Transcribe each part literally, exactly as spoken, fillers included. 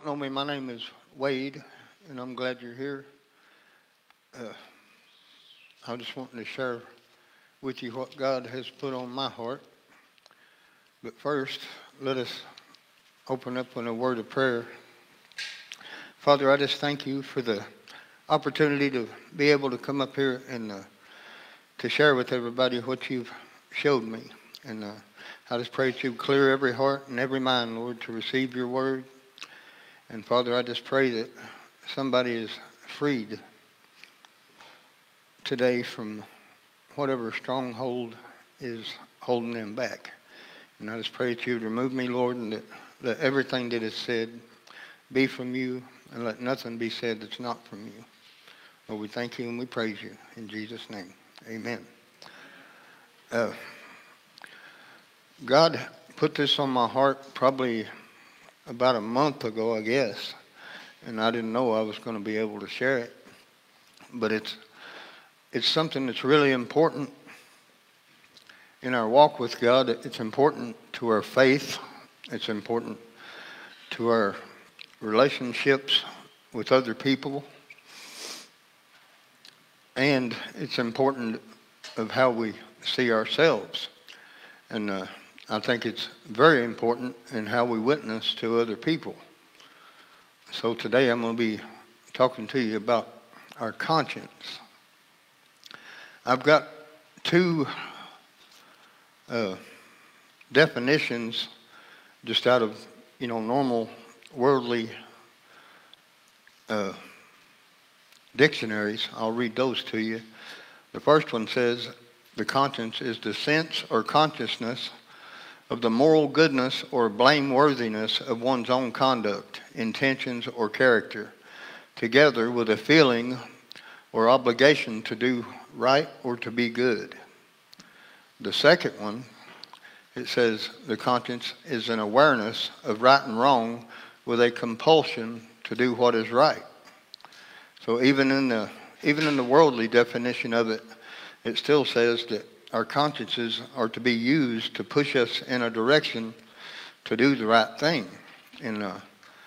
know me, my name is Wade, and I'm glad you're here. Uh, I just wanted to share with you what God has put on my heart. But first, let us open up in a word of prayer. Father, I just thank you for the opportunity to be able to come up here and uh, to share with everybody what you've showed me. And uh, I just pray that you clear every heart and every mind, Lord, to receive your word. And Father, I just pray that somebody is freed today from whatever stronghold is holding them back. And I just pray that you would remove me, Lord, and that, that everything that is said be from you, and let nothing be said that's not from you. Lord, we thank you and we praise you. In Jesus' name, amen. Uh, God put this on my heart probably about a month ago, I guess, and I didn't know I was going to be able to share it. But it's it's something that's really important in our walk with God. It's important to our faith. It's important to our relationships with other people. And it's important of how we see ourselves. And uh, I think it's very important in how we witness to other people. So today I'm going to be talking to you about our conscience. I've got two uh, definitions just out of, you know, normal worldly uh, dictionaries. I'll read those to you. The first one says, the conscience is the sense or consciousness of the moral goodness or blameworthiness of one's own conduct, intentions, or character, together with a feeling or obligation to do right or to be good. The second one, it says the conscience is an awareness of right and wrong with a compulsion to do what is right. So even in the even in the worldly definition of it, it still says that our consciences are to be used to push us in a direction to do the right thing. And, uh,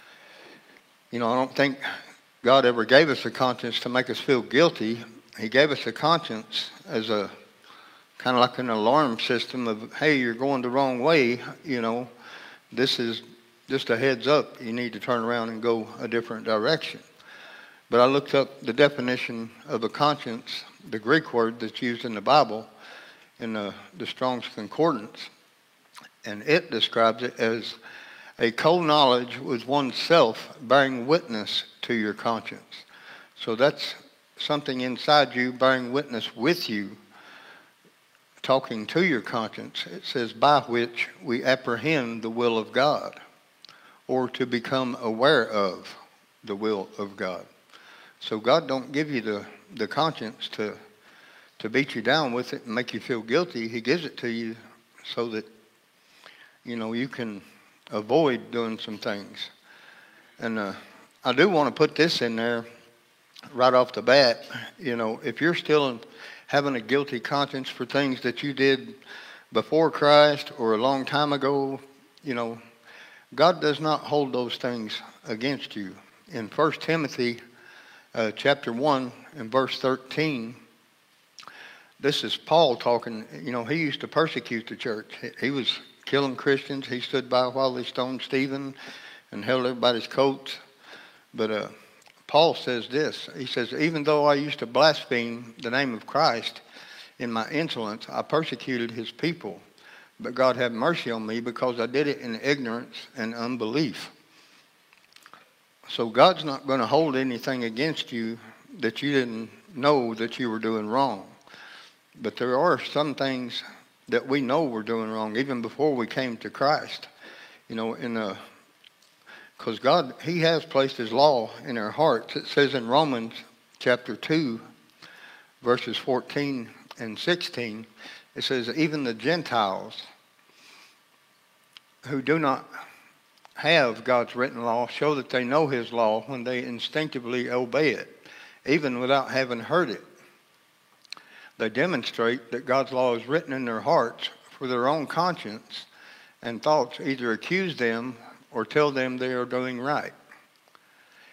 you know, I don't think God ever gave us a conscience to make us feel guilty. He gave us a conscience as a kind of like an alarm system of, hey, you're going the wrong way. You know, this is just a heads up. You need to turn around and go a different direction. But I looked up the definition of a conscience, the Greek word that's used in the Bible, in the, the Strong's Concordance, and it describes it as a co-knowledge with oneself bearing witness to your conscience. So that's something inside you bearing witness with you, talking to your conscience. It says, by which we apprehend the will of God, or to become aware of the will of God. So God don't give you the, the conscience to to beat you down with it and make you feel guilty. He gives it to you so that, you know, you can avoid doing some things. And uh, I do want to put this in there right off the bat. You know, if you're still having a guilty conscience for things that you did before Christ or a long time ago, you know, God does not hold those things against you. In First Timothy uh, chapter one and verse thirteen, this is Paul talking. You know, he used to persecute the church. He was killing Christians. He stood by while they stoned Stephen and held everybody's coats. But uh, Paul says this. He says, even though I used to blaspheme the name of Christ in my insolence, I persecuted his people. But God had mercy on me because I did it in ignorance and unbelief. So God's not going to hold anything against you that you didn't know that you were doing wrong. But there are some things that we know we're doing wrong, even before we came to Christ. You know, in the, because God, He has placed His law in our hearts. It says in Romans chapter two, verses fourteen and sixteen, it says, even the Gentiles who do not have God's written law show that they know His law when they instinctively obey it, even without having heard it. They demonstrate that God's law is written in their hearts for their own conscience, and thoughts either accuse them or tell them they are doing right.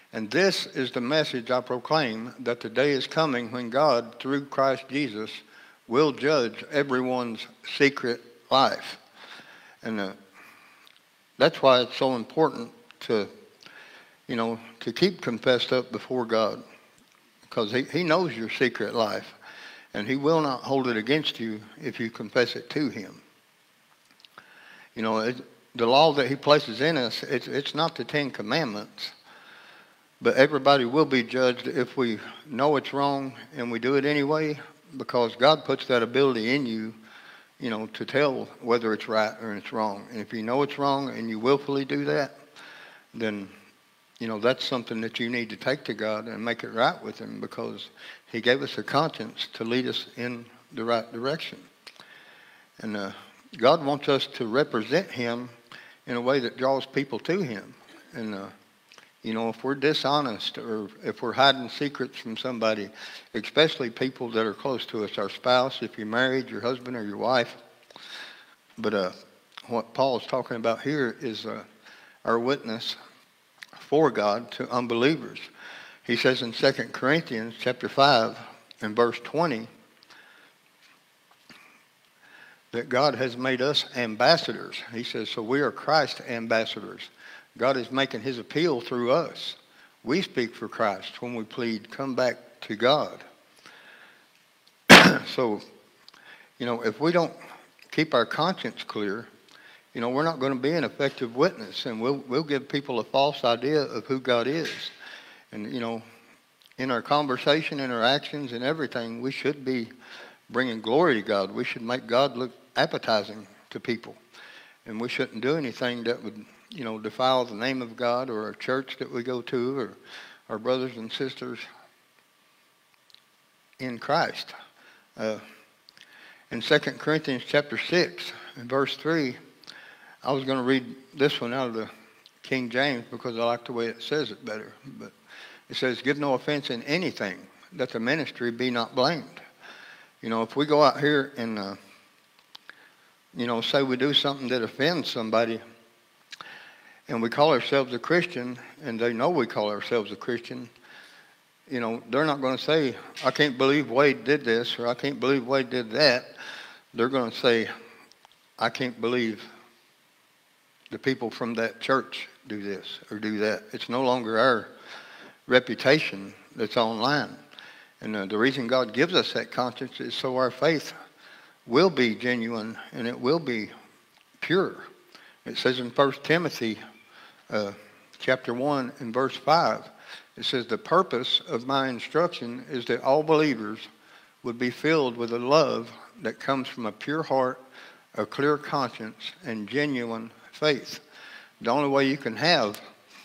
And this is the message I proclaim, that the day is coming when God, through Christ Jesus, will judge everyone's secret life. And uh, that's why it's so important to, you know, to keep confessed up before God. Because he, he knows your secret life. And he will not hold it against you if you confess it to him. You know, it, the law that he places in us, it's, it's not the Ten Commandments. But everybody will be judged if we know it's wrong and we do it anyway, because God puts that ability in you, you know, to tell whether it's right or it's wrong. And if you know it's wrong and you willfully do that, then, you know, that's something that you need to take to God and make it right with him, because he gave us a conscience to lead us in the right direction. And uh, God wants us to represent him in a way that draws people to him. And, uh, you know, if we're dishonest or if we're hiding secrets from somebody, especially people that are close to us, our spouse, if you're married, your husband or your wife. But uh, what Paul's talking about here is uh, our witness for God to unbelievers. He says in Second Corinthians chapter five and verse twenty that God has made us ambassadors. He says, so we are Christ's ambassadors. God is making his appeal through us. We speak for Christ when we plead, come back to God. So, you know, if we don't keep our conscience clear, you know, we're not going to be an effective witness, and we'll we'll give people a false idea of who God is. And, you know, in our conversation, in our actions, and everything, we should be bringing glory to God. We should make God look appetizing to people. And we shouldn't do anything that would, you know, defile the name of God or our church that we go to or our brothers and sisters in Christ. Uh, in Second Corinthians chapter six, in verse three, I was going to read this one out of the King James because I like the way it says it better. But it says, give no offense in anything, that the ministry be not blamed. You know, if we go out here and, uh, you know, say we do something that offends somebody, and we call ourselves a Christian, and they know we call ourselves a Christian, you know, they're not going to say, I can't believe Wade did this, or I can't believe Wade did that. They're going to say, I can't believe the people from that church do this or do that. It's no longer our reputation that's online. And uh, the reason God gives us that conscience is so our faith will be genuine and it will be pure. It says in First Timothy uh, chapter one and verse five, it says, the purpose of my instruction is that all believers would be filled with a love that comes from a pure heart, a clear conscience, and genuine faith. The only way you can have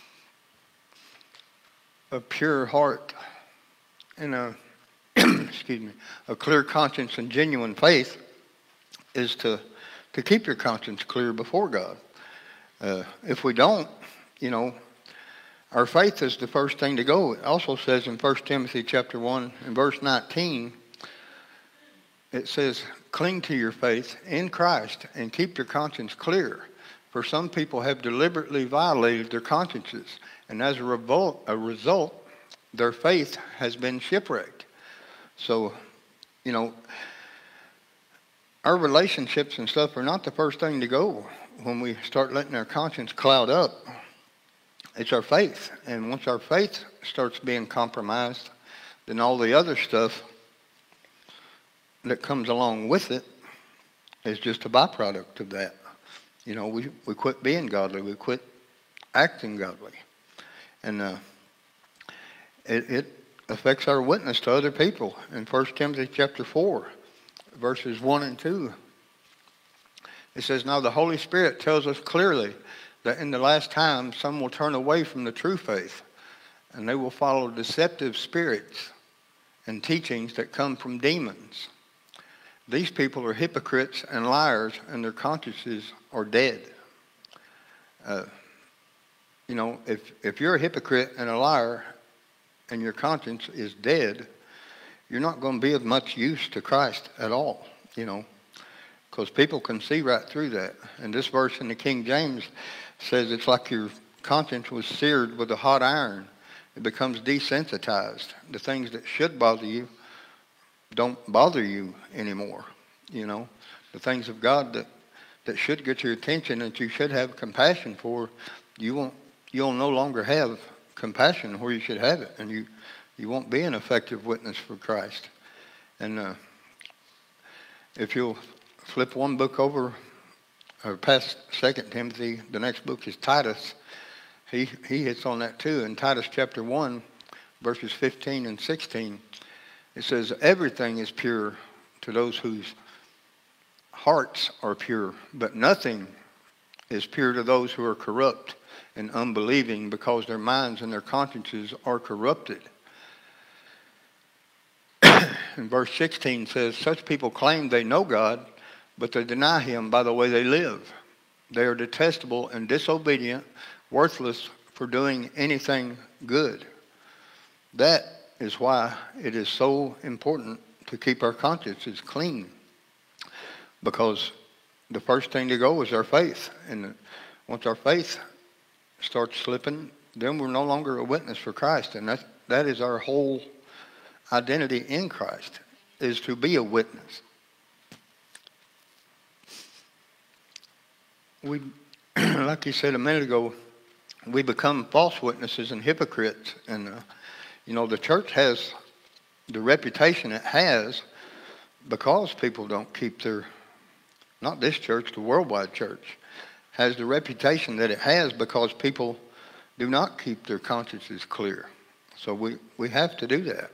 a pure heart and a excuse me, a clear conscience and genuine faith is to to keep your conscience clear before God. Uh, if we don't, you know, our faith is the first thing to go. It also says in First Timothy chapter one and verse nineteen, it says, cling to your faith in Christ and keep your conscience clear. For some people have deliberately violated their consciences, and as a result, a result, their faith has been shipwrecked. So, you know, our relationships and stuff are not the first thing to go when we start letting our conscience cloud up. It's our faith. And once our faith starts being compromised, then all the other stuff that comes along with it is just a byproduct of that. You know, we, we quit being godly. We quit acting godly. And uh, it, it affects our witness to other people. In First Timothy chapter four, verses one and two, it says, now the Holy Spirit tells us clearly that in the last time some will turn away from the true faith, and they will follow deceptive spirits and teachings that come from demons. These people are hypocrites and liars, and their consciences are dead. Uh, you know, if, if you're a hypocrite and a liar and your conscience is dead, you're not going to be of much use to Christ at all, you know, because people can see right through that. And this verse in the King James says it's like your conscience was seared with a hot iron, It becomes desensitized. The things that should bother you don't bother you anymore. You know, the things of God that, that should get your attention, that you should have compassion for, you won't. You'll no longer have compassion where you should have it, and you, you won't be an effective witness for Christ. And uh, if you'll flip one book over, or past Second Timothy, the next book is Titus. He he hits on that too. In Titus chapter one, verses fifteen and sixteen, it says, everything is pure to those whose hearts are pure, but nothing is pure to those who are corrupt and unbelieving, because their minds and their consciences are corrupted. And verse sixteen says, such people claim they know God, but they deny him by the way they live. They are detestable and disobedient, worthless for doing anything good. That is why it is so important to keep our consciences clean, because the first thing to go is our faith. And once our faith starts slipping, then we're no longer a witness for Christ. And that, that is our whole identity in Christ, is to be a witness. We, like you said a minute ago, we become false witnesses and hypocrites. And, uh, you know, the church has the reputation it has because people don't keep their, not this church, the worldwide church, has the reputation that it has because people do not keep their consciences clear. So we, we have to do that.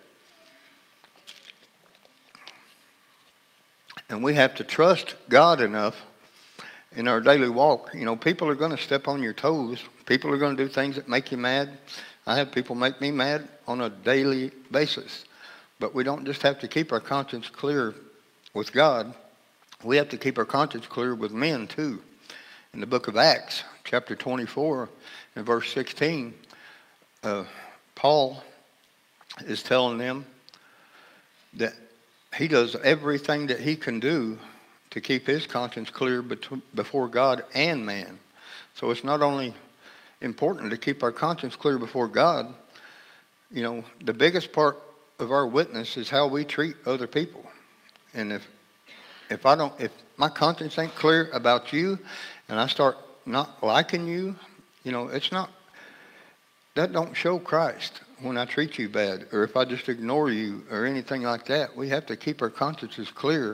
And we have to trust God enough in our daily walk. You know, people are going to step on your toes. People are going to do things that make you mad. I have people make me mad on a daily basis. But we don't just have to keep our conscience clear with God. We have to keep our conscience clear with men too. In the book of Acts, chapter twenty-four, and verse sixteen, uh, Paul is telling them that he does everything that he can do to keep his conscience clear between, before God and man. So it's not only important to keep our conscience clear before God. You know, the biggest part of our witness is how we treat other people. And if if I don't, if my conscience ain't clear about you, and I start not liking you, you know, it's not, that don't show Christ when I treat you bad, or if I just ignore you or anything like that. We have to keep our consciences clear,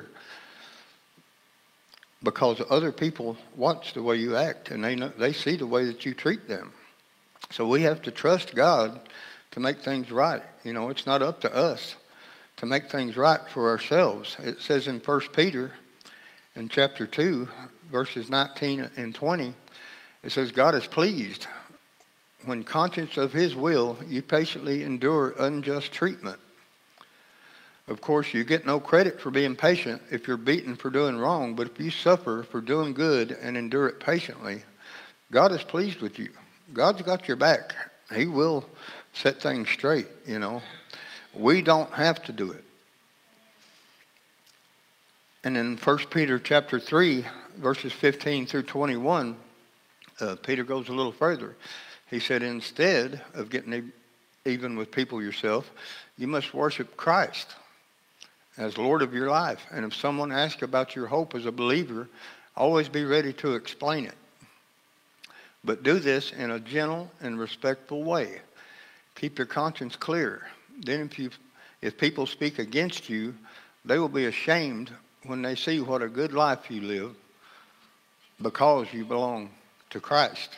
because other people watch the way you act, and they know, they see the way that you treat them. So we have to trust God to make things right. You know, it's not up to us to make things right for ourselves. It says in First Peter, in chapter two, verses nineteen and twenty, it says, God is pleased when, conscious of his will, you patiently endure unjust treatment. Of course, you get no credit for being patient if you're beaten for doing wrong, but if you suffer for doing good and endure it patiently, God is pleased with you. God's got your back. He will set things straight, you know. We don't have to do it. And in First Peter chapter three, verses fifteen through twenty-one, uh, Peter goes a little further. He said, instead of getting even with people yourself, you must worship Christ as Lord of your life. And if someone asks about your hope as a believer, always be ready to explain it. But do this in a gentle and respectful way. Keep your conscience clear. Then if you, if people speak against you, they will be ashamed when they see what a good life you live, because you belong to Christ.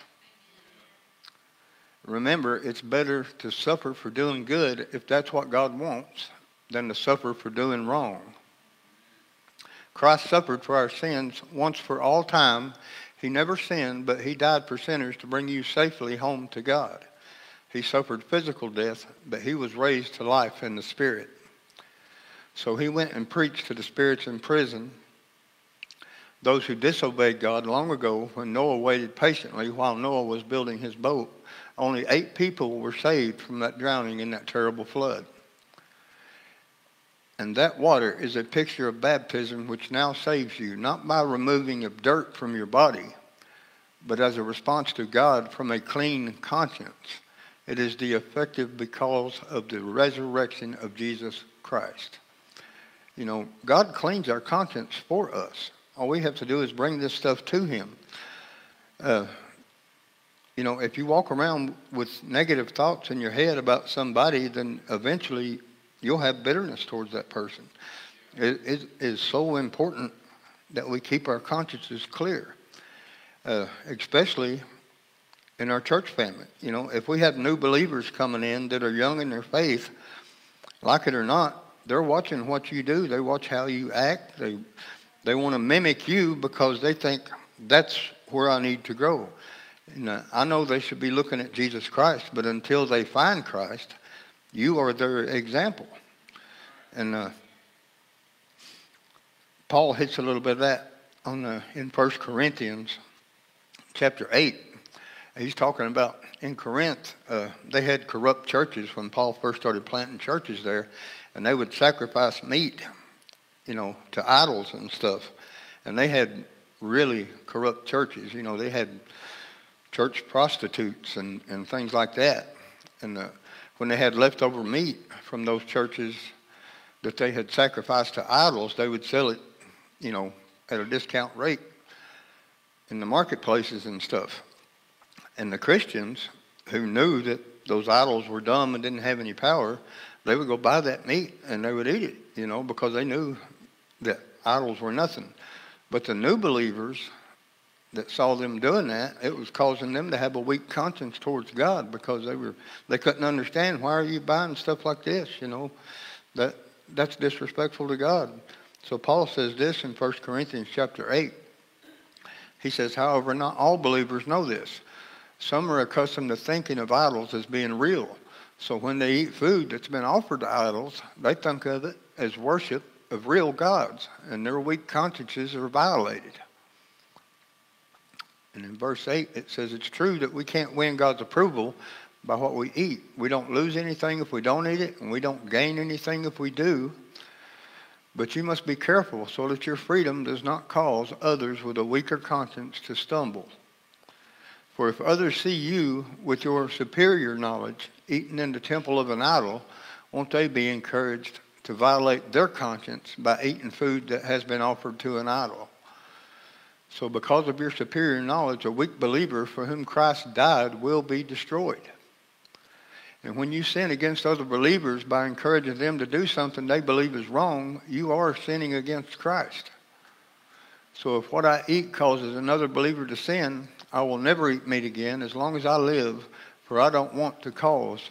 Remember, it's better to suffer for doing good, if that's what God wants, than to suffer for doing wrong. Christ suffered for our sins once for all time. He never sinned, but he died for sinners to bring you safely home to God. He suffered physical death, but he was raised to life in the Spirit. So he went and preached to the spirits in prison, those who disobeyed God long ago when Noah waited patiently while Noah was building his boat. Only eight people were saved from that drowning in that terrible flood. And that water is a picture of baptism, which now saves you, not by removing of dirt from your body, but as a response to God from a clean conscience. It is the effective because of the resurrection of Jesus Christ. You know, God cleans our conscience for us. All we have to do is bring this stuff to him. Uh, you know, if you walk around with negative thoughts in your head about somebody, then eventually you'll have bitterness towards that person. It, it is so important that we keep our consciences clear, uh, especially in our church family. You know, if we have new believers coming in that are young in their faith, like it or not, they're watching what you do. They watch how you act. They they want to mimic you because they think that's where I need to grow. And uh, I know they should be looking at Jesus Christ, but until they find Christ, you are their example. And uh, Paul hits a little bit of that on the, in First Corinthians chapter eight. He's talking about in Corinth, uh, they had corrupt churches when Paul first started planting churches there, and they would sacrifice meat, you know, to idols and stuff. And they had really corrupt churches. You know, they had church prostitutes and, and things like that. And uh, when they had leftover meat from those churches that they had sacrificed to idols, they would sell it, you know, at a discount rate in the marketplaces and stuff. And the Christians who knew that those idols were dumb and didn't have any power, they would go buy that meat and they would eat it, you know, because they knew that idols were nothing. But the new believers that saw them doing that, it was causing them to have a weak conscience towards God, because they were they couldn't understand, why are you buying stuff like this, you know, that that's disrespectful to God. So Paul says this in First Corinthians chapter eight. He says, however, not all believers know this. Some are accustomed to thinking of idols as being real. So when they eat food that's been offered to idols, they think of it as worship of real gods, and their weak consciences are violated. And in verse eight, it says it's true that we can't win God's approval by what we eat. We don't lose anything if we don't eat it, and we don't gain anything if we do. But you must be careful so that your freedom does not cause others with a weaker conscience to stumble. For if others see you with your superior knowledge eating in the temple of an idol, won't they be encouraged to violate their conscience by eating food that has been offered to an idol? So because of your superior knowledge, a weak believer for whom Christ died will be destroyed. And when you sin against other believers by encouraging them to do something they believe is wrong, you are sinning against Christ. So if what I eat causes another believer to sin, I will never eat meat again as long as I live, for I don't want to cause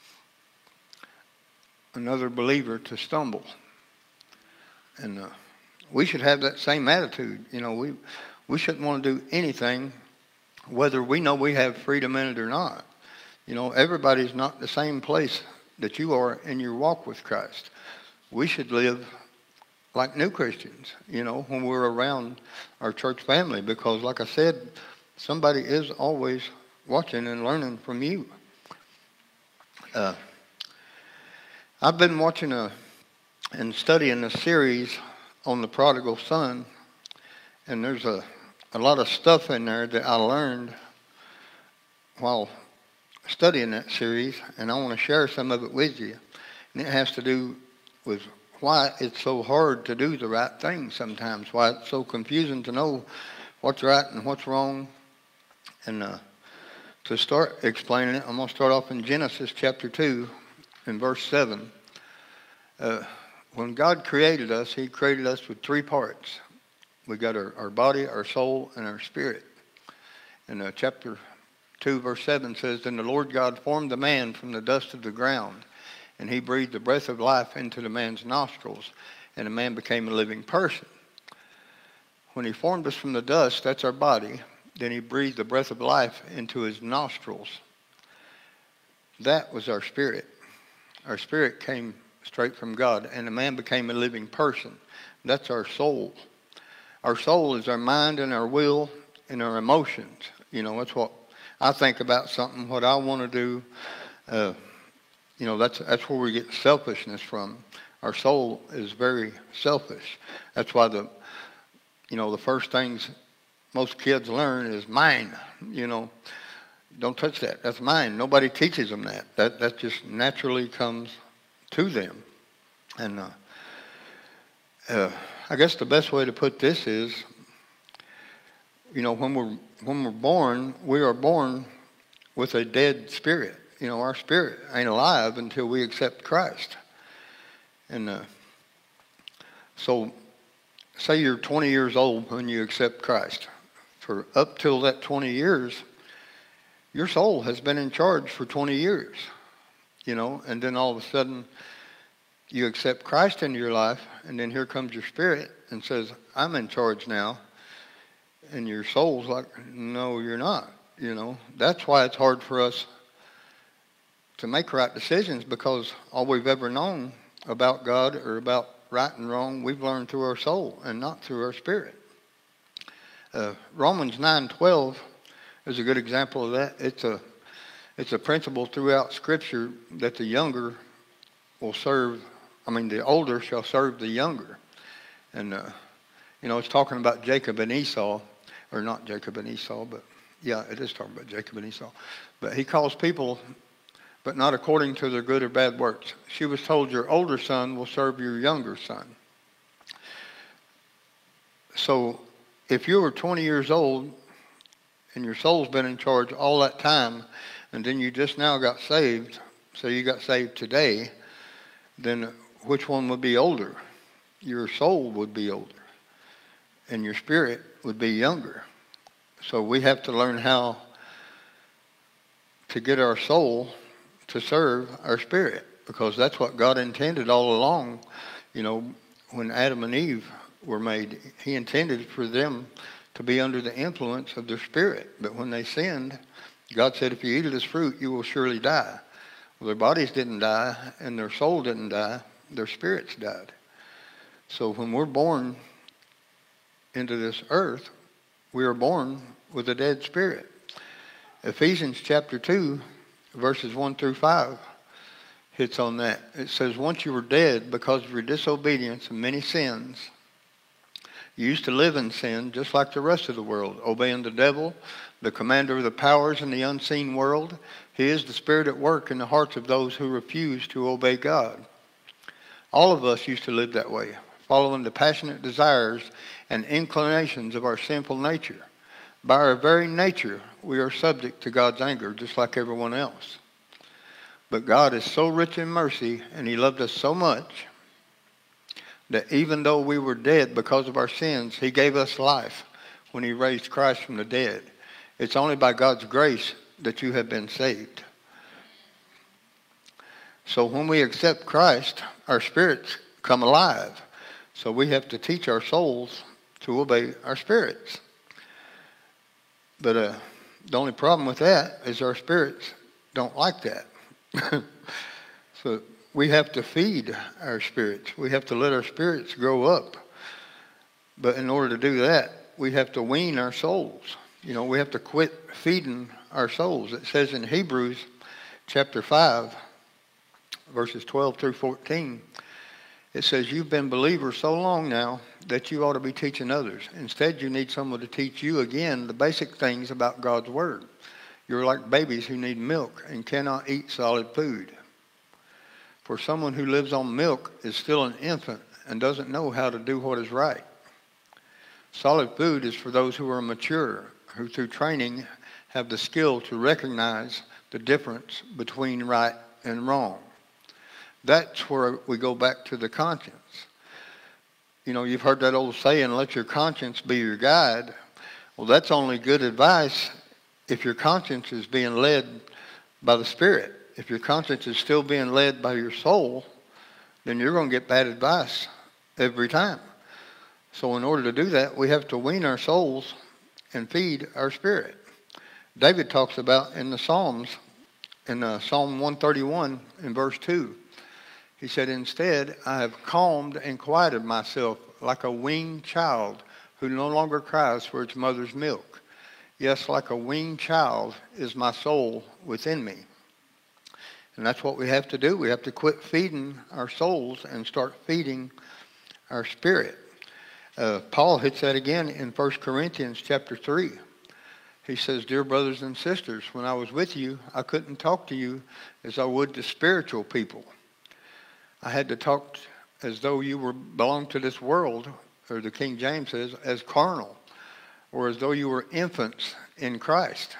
another believer to stumble. And uh, we should have that same attitude. You know, we we shouldn't want to do anything whether we know we have freedom in it or not. You know, everybody's not the same place that you are in your walk with Christ. We should live like new Christians, you know, when we're around our church family, because like I said, somebody is always watching and learning from you. Uh, I've been watching a, and studying a series on the prodigal son, and there's a, a lot of stuff in there that I learned while studying that series, and I want to share some of it with you. And it has to do with why it's so hard to do the right thing sometimes, why it's so confusing to know what's right and what's wrong. And uh, to start explaining it, I'm going to start off in Genesis chapter two in verse seven. Uh, when God created us, he created us with three parts. We got our, our body, our soul, and our spirit. And uh, chapter two, verse seven says, Then the Lord God formed the man from the dust of the ground, and he breathed the breath of life into the man's nostrils, and the man became a living person. When he formed us from the dust, that's our body, then he breathed the breath of life into his nostrils. That was our spirit. Our spirit came straight from God, and the man became a living person. That's our soul. Our soul is our mind and our will and our emotions. You know, that's what I think about something, what I want to do. Uh, you know, that's that's where we get selfishness from. Our soul is very selfish. That's why the, you know, the first things most kids learn is mine. You know, Don't touch that. That's mine. Nobody teaches them that. That that just naturally comes to them. And uh, uh, I guess the best way to put this is, you know, when we're when we're born, we are born with a dead spirit. You know, our spirit ain't alive until we accept Christ. And uh, so, say you're twenty years old when you accept Christ. For up till that twenty years, your soul has been in charge for twenty years, you know, and then all of a sudden you accept Christ into your life, and then here comes your spirit and says, I'm in charge now. And your soul's like, no, you're not, you know. That's why it's hard for us to make right decisions, because all we've ever known about God or about right and wrong, we've learned through our soul and not through our spirit. Uh, Romans nine twelve is a good example of that. It's a it's a principle throughout Scripture that the younger will serve. I mean, the older shall serve the younger, and uh, you know, it's talking about Jacob and Esau, or not Jacob and Esau, but yeah, it is talking about Jacob and Esau. But he calls people, but not according to their good or bad works. She was told, your older son will serve your younger son. So if you were twenty years old and your soul's been in charge all that time, and then you just now got saved, so you got saved today, then which one would be older? Your soul would be older, and your spirit would be younger. So we have to learn how to get our soul to serve our spirit, because that's what God intended all along. You know, when Adam and Eve were made, he intended for them to be under the influence of their spirit. But when they sinned, God said, if you eat of this fruit, you will surely die. Well, their bodies didn't die, and their soul didn't die. Their spirits died. So when we're born into this earth, we are born with a dead spirit. Ephesians chapter two, verses one through five, hits on that. It says, once you were dead because of your disobedience and many sins, you used to live in sin just like the rest of the world, obeying the devil, the commander of the powers in the unseen world. He is the spirit at work in the hearts of those who refuse to obey God. All of us used to live that way, following the passionate desires and inclinations of our sinful nature. By our very nature, we are subject to God's anger, just like everyone else. But God is so rich in mercy, and he loved us so much, that even though we were dead because of our sins, he gave us life when he raised Christ from the dead. It's only by God's grace that you have been saved. So when we accept Christ, our spirits come alive. So we have to teach our souls to obey our spirits. But uh, the only problem with that is our spirits don't like that. So we have to feed our spirits. We have to let our spirits grow up. But in order to do that, we have to wean our souls. You know, we have to quit feeding our souls. It says in Hebrews chapter five, verses twelve through fourteen, it says, you've been believers so long now that you ought to be teaching others. Instead, you need someone to teach you again the basic things about God's Word. You're like babies who need milk and cannot eat solid food. For someone who lives on milk is still an infant and doesn't know how to do what is right. Solid food is for those who are mature, who through training have the skill to recognize the difference between right and wrong. That's where we go back to the conscience. You know, you've heard that old saying, let your conscience be your guide. Well, that's only good advice if your conscience is being led by the Spirit. If your conscience is still being led by your soul, then you're going to get bad advice every time. So in order to do that, we have to wean our souls and feed our spirit. David talks about in the Psalms, in uh, Psalm one thirty-one in verse two, he said, instead, I have calmed and quieted myself like a weaned child who no longer cries for its mother's milk. Yes, like a weaned child is my soul within me. And that's what we have to do. We have to quit feeding our souls and start feeding our spirit. Uh, Paul hits that again in First Corinthians chapter three. He says, dear brothers and sisters, when I was with you, I couldn't talk to you as I would to spiritual people. I had to talk as though you were belonged to this world, or the King James says, as carnal, or as though you were infants in Christ.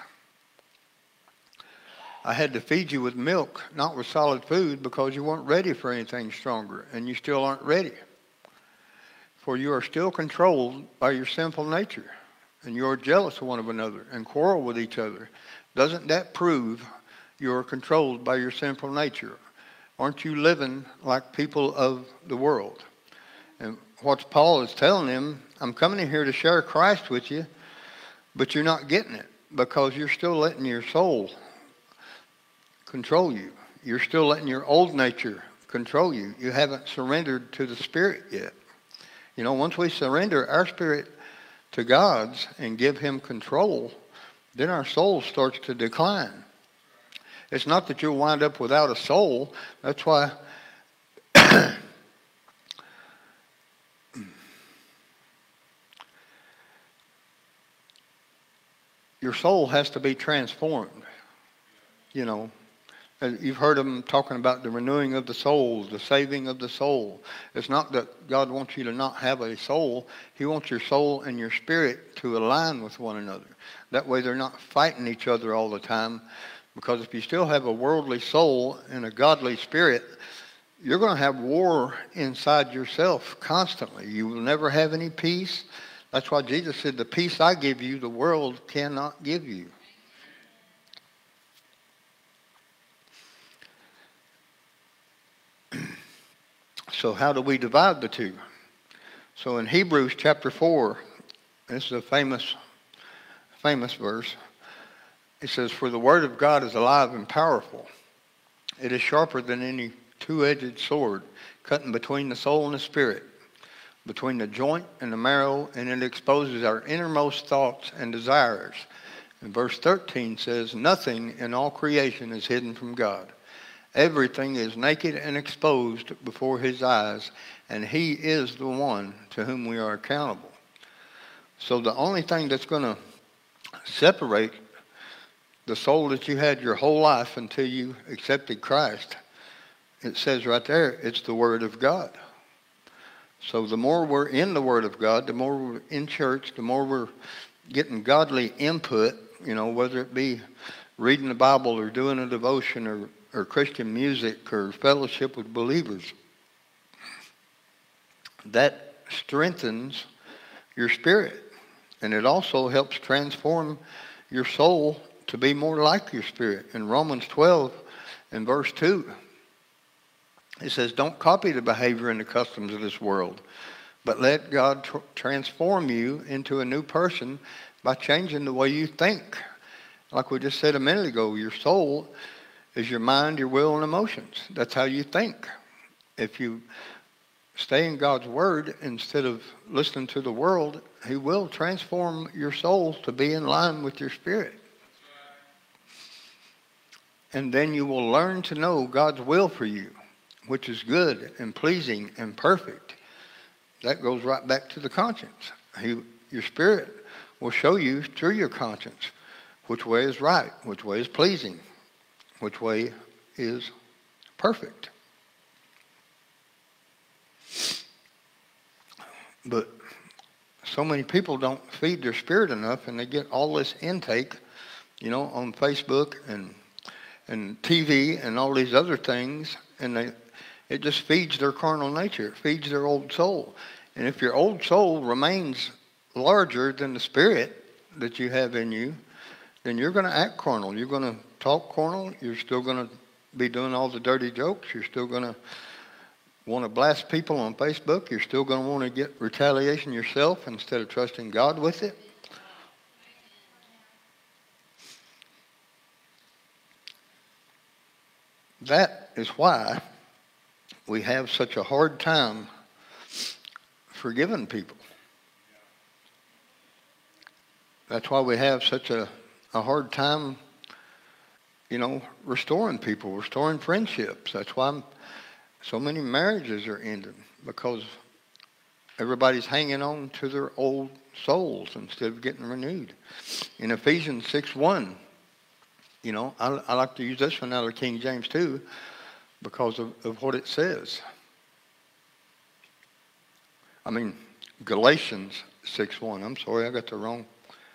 I had to feed you with milk, not with solid food, because you weren't ready for anything stronger, and you still aren't ready. For you are still controlled by your sinful nature, and you are jealous of one another and quarrel with each other. Doesn't that prove you are controlled by your sinful nature? Aren't you living like people of the world? And what Paul is telling them, I'm coming in here to share Christ with you, but you're not getting it because you're still letting your soul control you. You're still letting your old nature control you. You haven't surrendered to the Spirit yet. You know, once we surrender our spirit to God's and give Him control, then our soul starts to decline. It's not that you'll wind up without a soul. That's why your soul has to be transformed. You know, you've heard them talking about the renewing of the soul, the saving of the soul. It's not that God wants you to not have a soul. He wants your soul and your spirit to align with one another. That way they're not fighting each other all the time. Because if you still have a worldly soul and a godly spirit, you're going to have war inside yourself constantly. You will never have any peace. That's why Jesus said, the peace I give you, the world cannot give you. So how do we divide the two? So in Hebrews chapter four, this is a famous, famous verse. It says, for the word of God is alive and powerful. It is sharper than any two-edged sword, cutting between the soul and the spirit, between the joint and the marrow, and it exposes our innermost thoughts and desires. And verse thirteen says, nothing in all creation is hidden from God. Everything is naked and exposed before His eyes, and He is the one to whom we are accountable. So the only thing that's going to separate the soul that you had your whole life until you accepted Christ, it says right there, it's the Word of God. So the more we're in the Word of God, the more we're in church, the more we're getting godly input, you know, whether it be reading the Bible or doing a devotion or, or Christian music or fellowship with believers, that strengthens your spirit. And it also helps transform your soul to be more like your spirit. In Romans twelve and verse two, it says, don't copy the behavior and the customs of this world, but let God tr- transform you into a new person by changing the way you think. Like we just said a minute ago, your soul is your mind, your will, and emotions. That's how you think. If you stay in God's Word instead of listening to the world, He will transform your soul to be in line with your spirit. And then you will learn to know God's will for you, which is good and pleasing and perfect. That goes right back to the conscience. He, your spirit will show you through your conscience which way is right, which way is pleasing, which way is perfect. But so many people don't feed their spirit enough, and they get all this intake, you know, on Facebook and and T V and all these other things, and they, it just feeds their carnal nature. It feeds their old soul. And if your old soul remains larger than the spirit that you have in you, then you're going to act carnal. You're going to talk carnal. You're still going to be doing all the dirty jokes. You're still going to want to blast people on Facebook. You're still going to want to get retaliation yourself instead of trusting God with it. That is why we have such a hard time forgiving people. That's why we have such a, a hard time, you know, restoring people, restoring friendships. That's why so many marriages are ending, because everybody's hanging on to their old souls instead of getting renewed. In Ephesians six one, you know, I, I like to use this one out of King James too because of, of what it says. I mean, Galatians six one. I'm sorry, I got the wrong,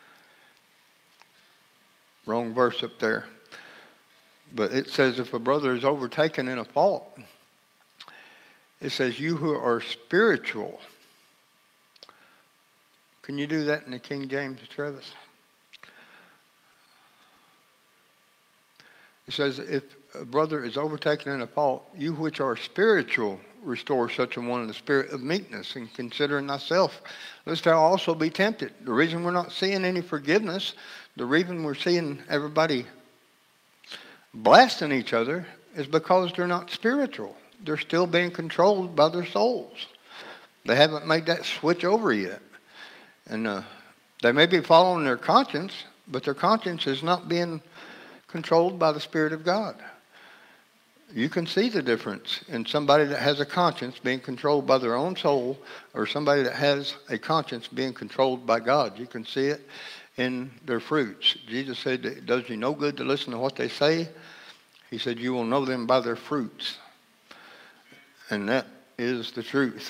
wrong verse up there. But it says if a brother is overtaken in a fault, it says you who are spiritual. Can you do that in the King James, Travis? It says if a brother is overtaken in a fault, you which are spiritual, restore such a one in the spirit of meekness, and considering thyself, lest thou also be tempted. The reason we're not seeing any forgiveness, the reason we're seeing everybody blasting each other is because they're not spiritual. They're still being controlled by their souls. They haven't made that switch over yet. And uh, they may be following their conscience, but their conscience is not being controlled by the Spirit of God. You can see the difference in somebody that has a conscience being controlled by their own soul or somebody that has a conscience being controlled by God. You can see it in their fruits. Jesus said, it does you no good to listen to what they say. He said, you will know them by their fruits. And that is the truth.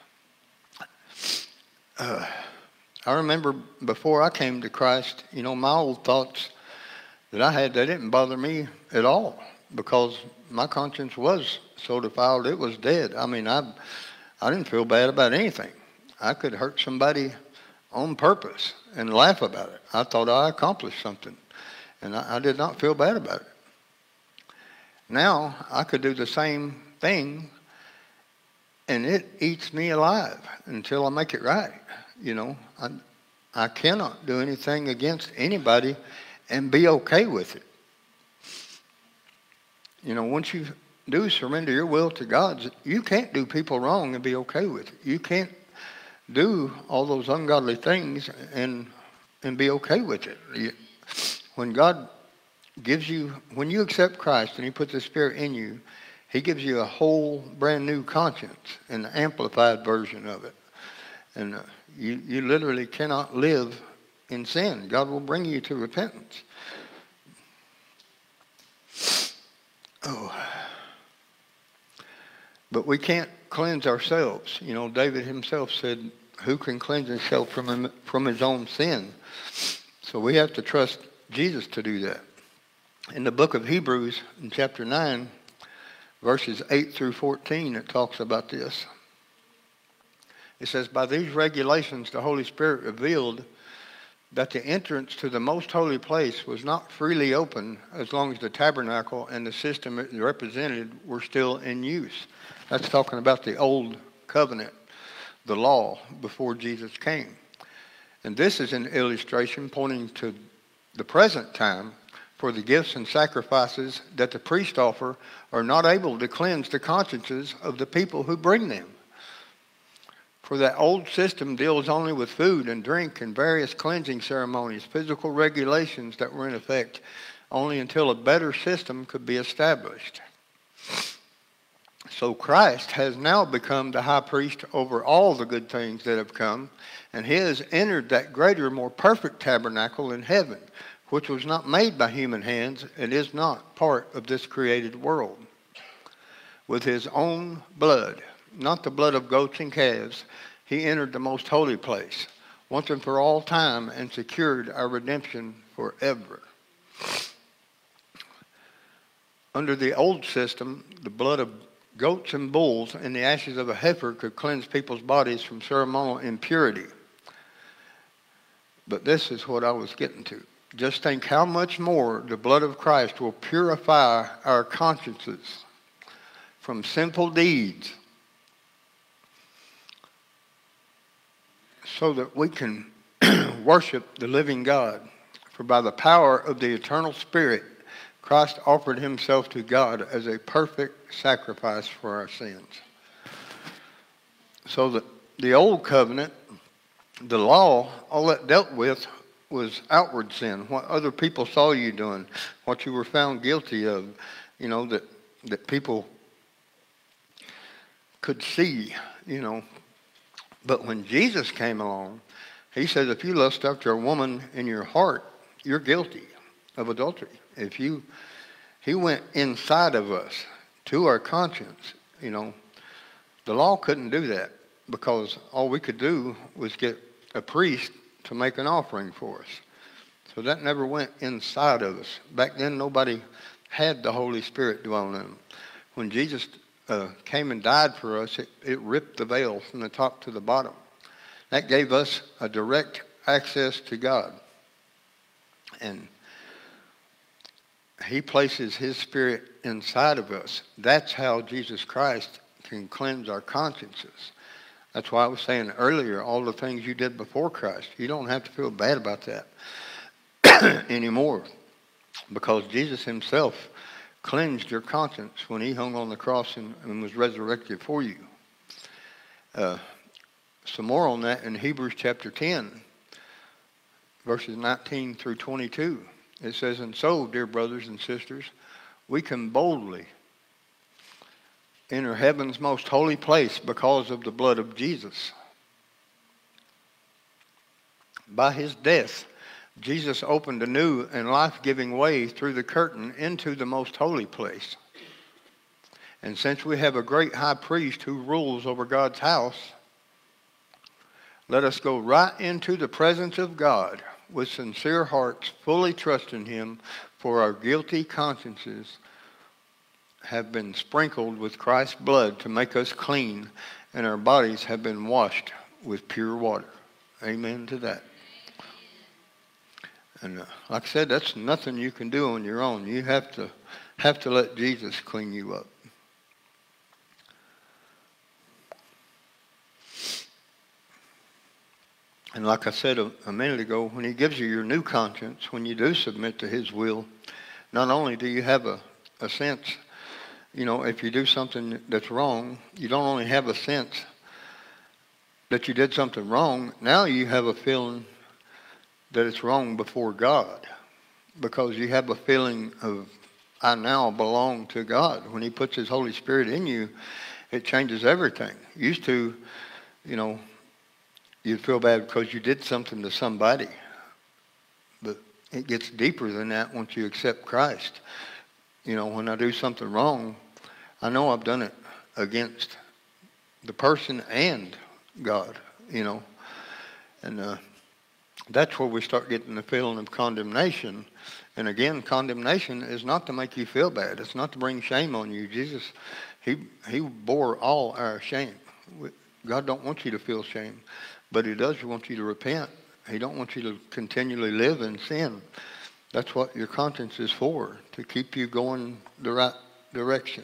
Uh, I remember before I came to Christ, you know, my old thoughts that I had, they didn't bother me at all because my conscience was so defiled, it was dead. I mean, I I didn't feel bad about anything. I could hurt somebody on purpose and laugh about it. I thought I accomplished something, and I, I did not feel bad about it. Now, I could do the same thing, and it eats me alive until I make it right. You know, I, I cannot do anything against anybody and be okay with it. You know, once you do surrender your will to God, you can't do people wrong and be okay with it. You can't do all those ungodly things and and be okay with it. You, when God gives you, when you accept Christ and He puts the Spirit in you, He gives you a whole brand new conscience, an amplified version of it. And uh, you, you literally cannot live in sin. God will bring you to repentance. Oh. But we can't cleanse ourselves. You know, David himself said, who can cleanse himself from him, from his own sin? So we have to trust Jesus to do that. In the book of Hebrews, in chapter nine, verses eight through fourteen, it talks about this. It says, by these regulations, the Holy Spirit revealed that the entrance to the most holy place was not freely open as long as the tabernacle and the system it represented were still in use. That's talking about the old covenant, the law, before Jesus came. And this is an illustration pointing to the present time, for the gifts and sacrifices that the priests offer are not able to cleanse the consciences of the people who bring them. For that old system deals only with food and drink and various cleansing ceremonies, physical regulations that were in effect only until a better system could be established. So Christ has now become the high priest over all the good things that have come, and He has entered that greater, more perfect tabernacle in heaven, which was not made by human hands and is not part of this created world. With His own blood, not the blood of goats and calves, He entered the most holy place, once and for all time, and secured our redemption forever. Under the old system, the blood of goats and bulls and the ashes of a heifer could cleanse people's bodies from ceremonial impurity. But this is what I was getting to. Just think how much more the blood of Christ will purify our consciences from sinful deeds so that we can worship the living God. For by the power of the eternal Spirit, Christ offered Himself to God as a perfect sacrifice for our sins. So that the old covenant, the law, all that dealt with was outward sin, what other people saw you doing, what you were found guilty of, you know, that, that people could see, you know. But when Jesus came along, He says if you lust after a woman in your heart, you're guilty of adultery. If you, he went inside of us to our conscience. You know, the law couldn't do that because all we could do was get a priest to make an offering for us. So that never went inside of us. Back then, nobody had the Holy Spirit dwelling in them. When Jesus uh, came and died for us, it, it ripped the veil from the top to the bottom. That gave us a direct access to God. And he places his Spirit inside of us. That's how Jesus Christ can cleanse our consciences. That's why I was saying earlier, all the things you did before Christ, you don't have to feel bad about that anymore, because Jesus himself cleansed your conscience when he hung on the cross and, and was resurrected for you. Uh, some more on that in Hebrews chapter ten, verses nineteen through twenty-two. It says, and so, dear brothers and sisters, we can boldly enter heaven's most holy place because of the blood of Jesus. By his death, Jesus opened a new and life-giving way through the curtain into the most holy place. And since we have a great high priest who rules over God's house, let us go right into the presence of God with sincere hearts, fully trusting him, for our guilty consciences have been sprinkled with Christ's blood to make us clean, and our bodies have been washed with pure water. Amen to that. And uh, like I said, that's nothing you can do on your own. You have to have to let Jesus clean you up. And like I said a, a minute ago, when he gives you your new conscience, when you do submit to his will, not only do you have a, a sense, you know, if you do something that's wrong, you don't only have a sense that you did something wrong, now you have a feeling that it's wrong before God, because you have a feeling of, I now belong to God. When he puts his Holy Spirit in you, it changes everything. Used to, you know, you'd feel bad because you did something to somebody, but it gets deeper than that once you accept Christ. You know, when I do something wrong, I know I've done it against the person and God, you know, and uh, that's where we start getting the feeling of condemnation. And again, condemnation is not to make you feel bad. It's not to bring shame on you. Jesus, he he bore all our shame. God don't want you to feel shame, but he does want you to repent. He don't want you to continually live in sin. That's what your conscience is for, to keep you going the right direction.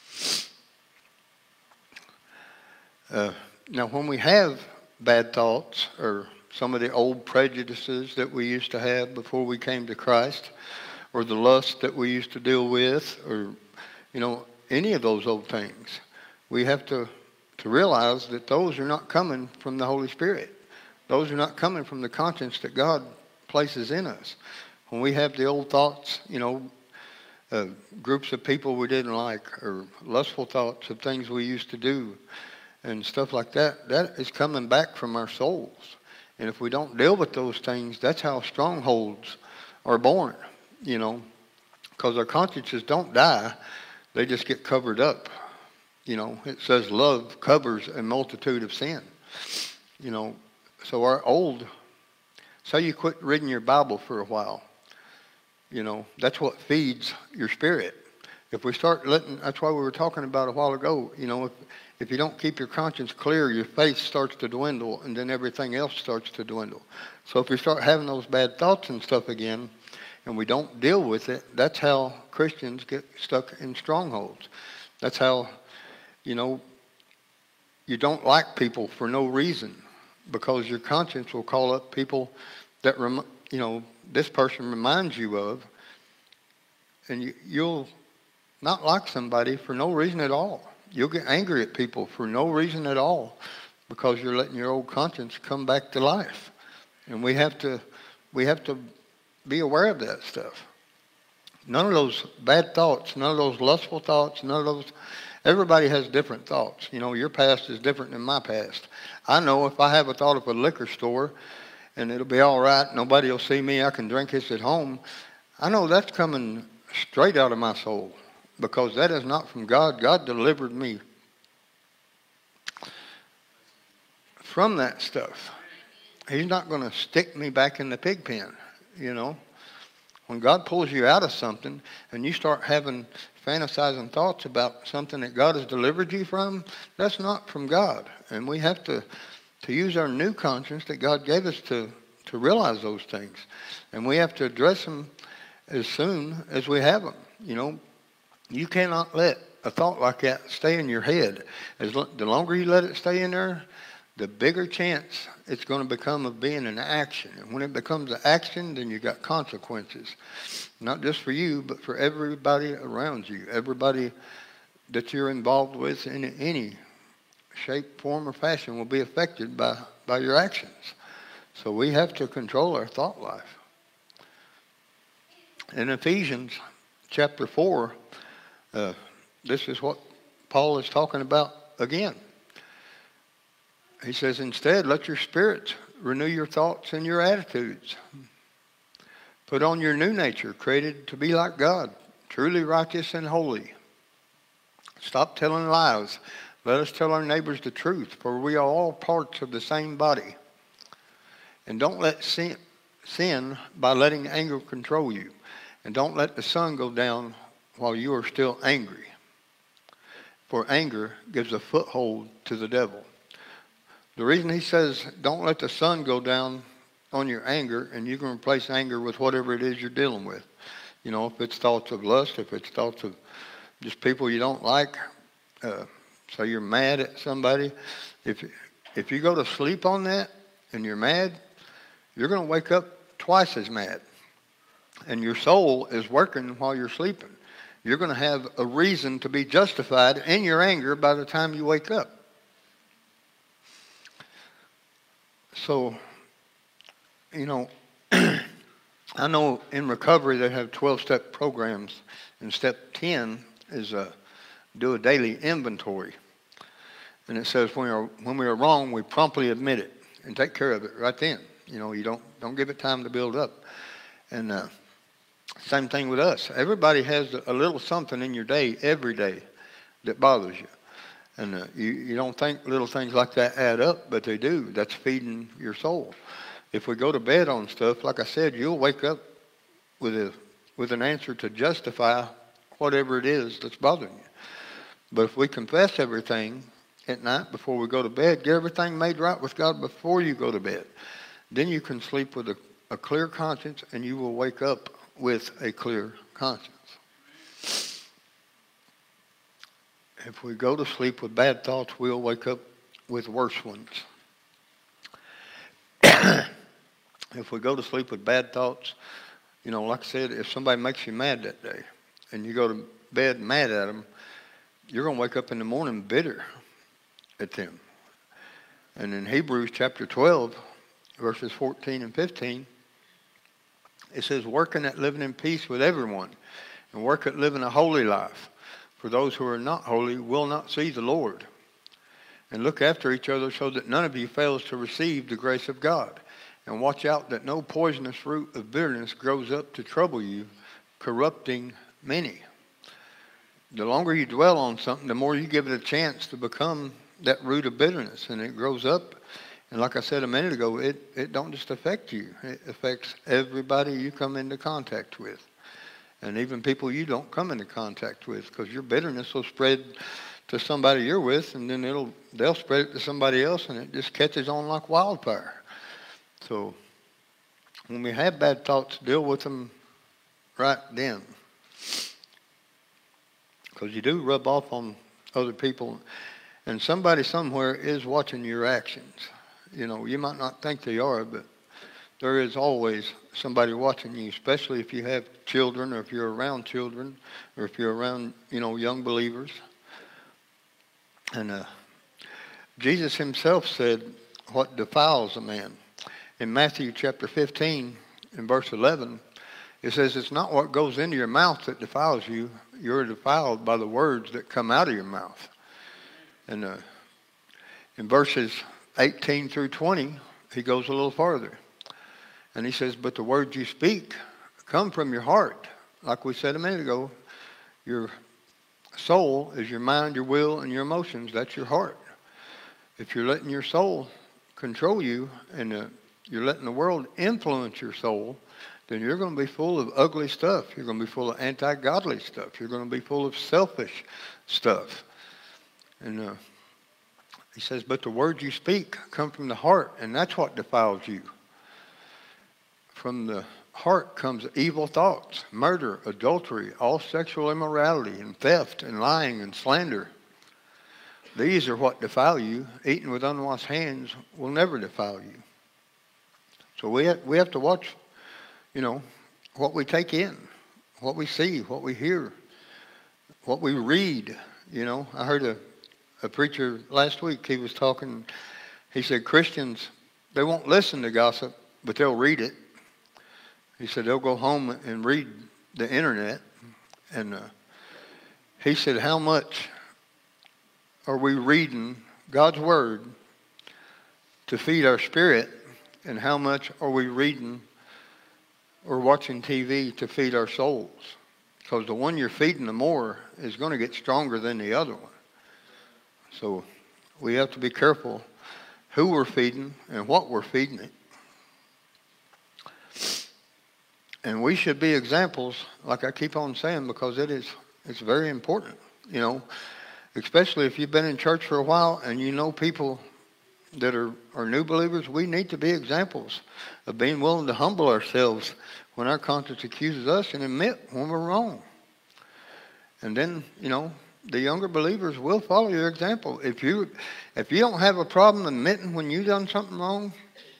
Uh, now, when we have bad thoughts or some of the old prejudices that we used to have before we came to Christ, or the lust that we used to deal with, or, you know, any of those old things, we have to, to realize that those are not coming from the Holy Spirit. Those are not coming from the conscience that God places in us. When we have the old thoughts, you know, uh, groups of people we didn't like, or lustful thoughts of things we used to do, and stuff like that, that is coming back from our souls. And if we don't deal with those things, that's how strongholds are born, you know, because our consciences don't die. They just get covered up. You know, it says love covers a multitude of sin, you know. So our old, say you quit reading your Bible for a while, you know, that's what feeds your spirit. If we start letting, that's why we were talking about a while ago, you know, if, if you don't keep your conscience clear, your faith starts to dwindle, and then everything else starts to dwindle. So if we start having those bad thoughts and stuff again, and we don't deal with it, that's how Christians get stuck in strongholds. That's how, you know, you don't like people for no reason, because your conscience will call up people that, rem- you know, this person reminds you of, and you, you'll not like somebody for no reason at all. You'll get angry at people for no reason at all, because you're letting your old conscience come back to life. And we have to, we have to be aware of that stuff. None of those bad thoughts, none of those lustful thoughts, none of those, everybody has different thoughts. You know, your past is different than my past. I know if I have a thought of a liquor store, and it'll be all right. Nobody will see me. I can drink this at home. I know that's coming straight out of my soul, because that is not from God. God delivered me from that stuff. He's not going to stick me back in the pig pen, you know. When God pulls you out of something and you start having fantasizing thoughts about something that God has delivered you from, that's not from God. And we have to, to use our new conscience that God gave us to, to realize those things. And we have to address them as soon as we have them. You know, you cannot let a thought like that stay in your head. As lo- the longer you let it stay in there, the bigger chance it's going to become of being an action. And when it becomes an action, then you got consequences. Not just for you, but for everybody around you. Everybody that you're involved with in any shape, form, or fashion will be affected by, by your actions. So we have to control our thought life. In Ephesians chapter four, uh, this is what Paul is talking about again. He says, instead, let your spirits renew your thoughts and your attitudes. Put on your new nature, created to be like God, truly righteous and holy. Stop telling lies. Let us tell our neighbors the truth, for we are all parts of the same body. And don't let sin, sin by letting anger control you. And don't let the sun go down while you are still angry. For anger gives a foothold to the devil. The reason he says don't let the sun go down on your anger, and you can replace anger with whatever it is you're dealing with. You know, if it's thoughts of lust, if it's thoughts of just people you don't like, uh, so you're mad at somebody. If, if you go to sleep on that and you're mad, you're going to wake up twice as mad. And your soul is working while you're sleeping. You're going to have a reason to be justified in your anger by the time you wake up. So, you know, I know in recovery they have twelve-step programs, and step ten is uh, do a daily inventory. And it says when we, are, when we are wrong, we promptly admit it and take care of it right then. You know, you don't, don't give it time to build up. And uh, same thing with us. Everybody has a little something in your day every day that bothers you. And uh, you, you don't think little things like that add up, but they do. That's feeding your soul. If we go to bed on stuff, like I said, you'll wake up with a with an answer to justify whatever it is that's bothering you. But if we confess everything at night before we go to bed, get everything made right with God before you go to bed, then you can sleep with a, a clear conscience, and you will wake up with a clear conscience. If we go to sleep with bad thoughts, we'll wake up with worse ones. If we go to sleep with bad thoughts, you know, like I said, if somebody makes you mad that day and you go to bed mad at them, you're going to wake up in the morning bitter at them. And in Hebrews chapter twelve, verses fourteen and fifteen, it says, working at living in peace with everyone and work at living a holy life. For those who are not holy will not see the Lord. And look after each other so that none of you fails to receive the grace of God. And watch out that no poisonous root of bitterness grows up to trouble you, corrupting many. The longer you dwell on something, the more you give it a chance to become that root of bitterness. And it grows up. And like I said a minute ago, it, it don't just affect you. It affects everybody you come into contact with. And even people you don't come into contact with, because your bitterness will spread to somebody you're with, and then it'll they'll spread it to somebody else, and it just catches on like wildfire. So when we have bad thoughts, deal with them right then. Because you do rub off on other people, and somebody somewhere is watching your actions. You know, you might not think they are, but there is always somebody watching you, especially if you have children, or if you're around children, or if you're around, you know, young believers. And uh, Jesus himself said, what defiles a man? In Matthew chapter fifteen, in verse eleven, it says, it's not what goes into your mouth that defiles you. You're defiled by the words that come out of your mouth. And uh, in verses eighteen through twenty, he goes a little farther. And he says, but the words you speak come from your heart. Like we said a minute ago, your soul is your mind, your will, and your emotions. That's your heart. If you're letting your soul control you and uh, you're letting the world influence your soul, then you're going to be full of ugly stuff. You're going to be full of anti-godly stuff. You're going to be full of selfish stuff. And uh, he says, but the words you speak come from the heart, and that's what defiles you. From the heart comes evil thoughts, murder, adultery, all sexual immorality, and theft, and lying, and slander. These are what defile you. Eating with unwashed hands will never defile you. So we have, we have to watch, you know, what we take in, what we see, what we hear, what we read. You know, I heard a, a preacher last week, he was talking, he said Christians, they won't listen to gossip, but they'll read it. He said they'll go home and read the internet. And uh, he said, how much are we reading God's Word to feed our spirit, and how much are we reading or watching T V to feed our souls? Because the one you're feeding the more is going to get stronger than the other one. So we have to be careful who we're feeding and what we're feeding it. And we should be examples, like I keep on saying, because it is it's very important, you know, especially if you've been in church for a while and you know people that are, are new believers. We need to be examples of being willing to humble ourselves when our conscience accuses us and admit when we're wrong. And then, you know, the younger believers will follow your example. If you if you don't have a problem admitting when you've done something wrong,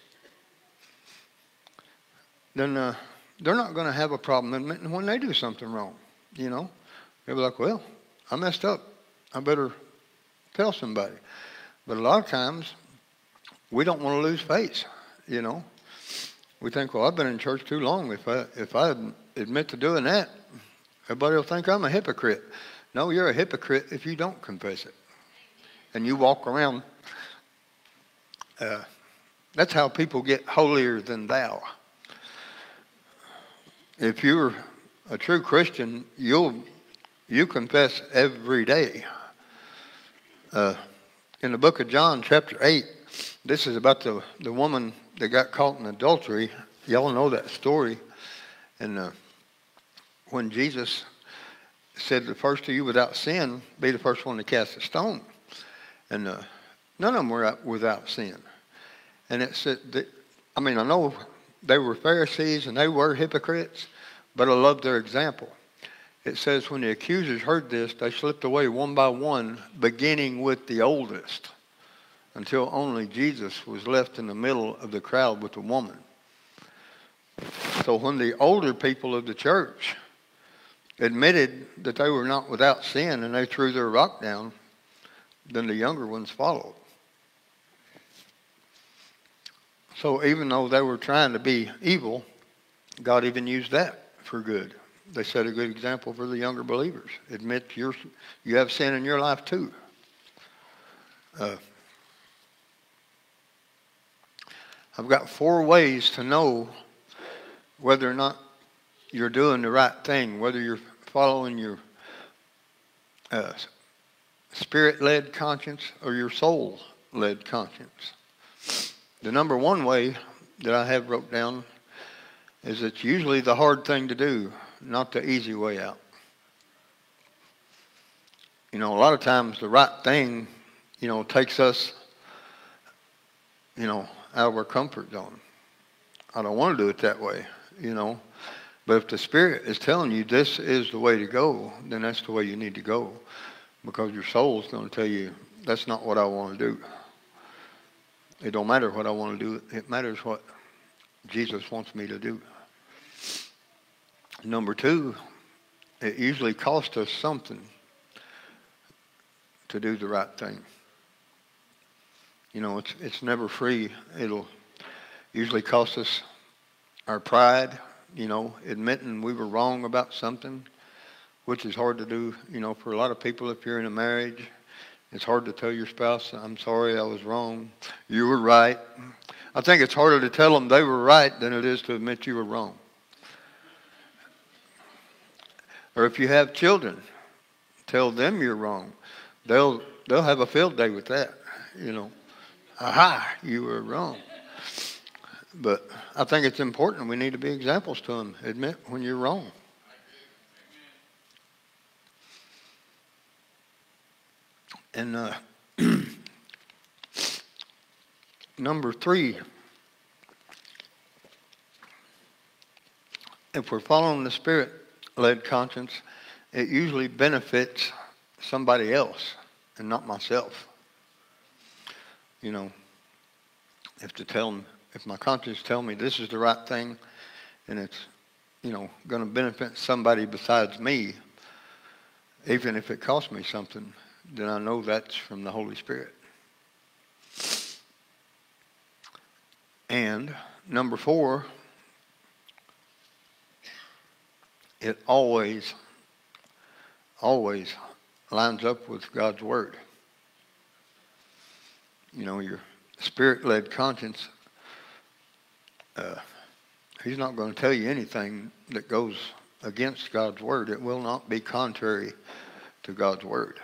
then uh, they're not going to have a problem admitting when they do something wrong. You know, they'll be like, well, I messed up. I better tell somebody. But a lot of times, we don't want to lose face, you know. We think, well, I've been in church too long. If I if I admit to doing that, everybody will think I'm a hypocrite. No, you're a hypocrite if you don't confess it. And you walk around. Uh, that's how people get holier than thou. If you're a true Christian, you'll you confess every day. Uh, in the book of John, chapter eight, this is about the, the woman that got caught in adultery. Y'all know that story. And uh, when Jesus said, the first of you without sin, be the first one to cast a stone. And uh, none of them were out without sin. And it said, that, I mean, I know they were Pharisees and they were hypocrites, but I love their example. It says when the accusers heard this, they slipped away one by one, beginning with the oldest, until only Jesus was left in the middle of the crowd with the woman. So when the older people of the church admitted that they were not without sin and they threw their rock down, then the younger ones followed. So even though they were trying to be evil, God even used that for good. They set a good example for the younger believers. Admit you're, you have sin in your life too. Uh, I've got four ways to know whether or not you're doing the right thing, whether you're following your uh, spirit-led conscience or your soul-led conscience. The number one way that I have wrote down is it's usually the hard thing to do, not the easy way out. You know, a lot of times the right thing, you know, takes us, you know, out of our comfort zone. I don't want to do it that way, you know. But if the Spirit is telling you this is the way to go, then that's the way you need to go. Because your soul's going to tell you, that's not what I want to do. It don't matter what I want to do. It matters what Jesus wants me to do. Number two, it usually costs us something to do the right thing. You know, it's it's never free. It'll usually cost us our pride, you know, admitting we were wrong about something, which is hard to do, you know, for a lot of people if you're in a marriage It's hard to tell your spouse, I'm sorry, I was wrong. You were right. I think it's harder to tell them they were right than it is to admit you were wrong. Or if you have children, tell them you're wrong. They'll they'll have a field day with that. You know, aha, you were wrong. But I think it's important. We need to be examples to them. Admit when you're wrong. And uh, number three, if we're following the Spirit-led conscience, it usually benefits somebody else and not myself. You know, if to tell them, if my conscience tell me this is the right thing, and it's, you know, going to benefit somebody besides me, even if it costs me something, then I know that's from the Holy Spirit. And number four, it always, always lines up with God's Word. You know, your Spirit-led conscience, uh, He's not going to tell you anything that goes against God's Word. It will not be contrary to God's Word.